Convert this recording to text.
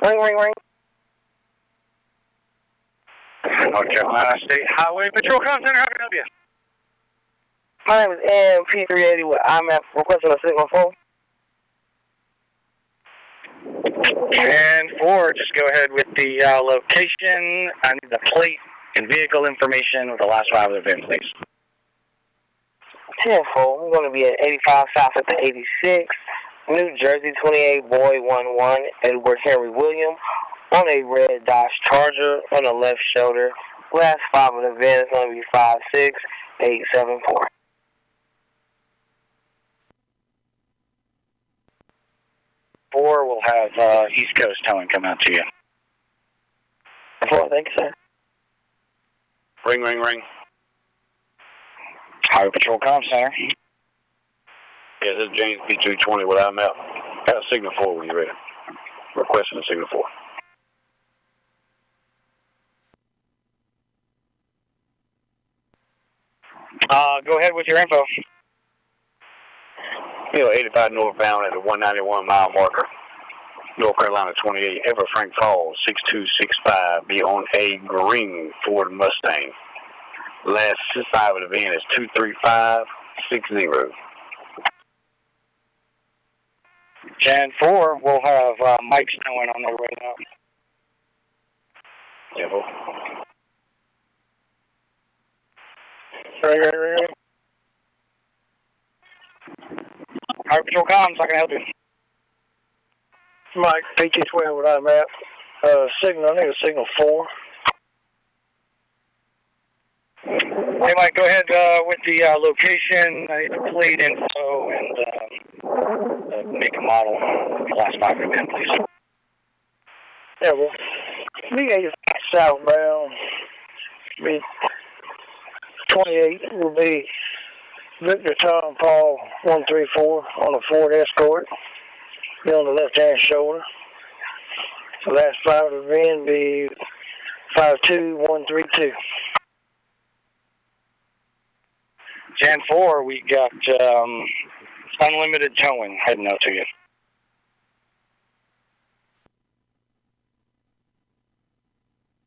Ring, ring, ring. North Carolina State Highway Patrol Comm Center, how can I help you? My name is MP380 with IMAP requesting a signal 4. And 4, just go ahead with the location. I need the plate and vehicle information with the last 5 of the VIN, please. 10-4, we're going to be at 85 South at the 86. New Jersey 28 Boy 11 Edward Henry William on a red Dodge Charger on the left shoulder. Last 5 of the VIN is going to be 56874. Four, we'll have East Coast Towing come out to you. 4, thank you, sir. Ring, ring, ring. Highway Patrol Comm Center. Yeah, this is James P220 with IMAP. Got a signal 4 when you're ready. Requesting a signal 4. Go ahead with your info. 85 northbound at the 191 mile marker. North Carolina 28, Ever Frank Falls, 6265. Be on a green Ford Mustang. Last 5 of the VIN is 23560. 10-4, we'll have Mike Snowing on their way out. Yeah, Ring, ring, ring. Highway Patrol Comms, how can I help you? Mike, PT12 with IMAP. Signal, I need a signal 4. Hey, Mike, go ahead with the location. I need the plate info and make a model. Last 5 of the VIN, please. Yeah, well, me 85 southbound. Be 28 will be Victor Tom Paul 134 on a Ford Escort. Be on the left-hand shoulder. The last 5 of the VIN be 52132. 10-4, we got unlimited towing heading out to you.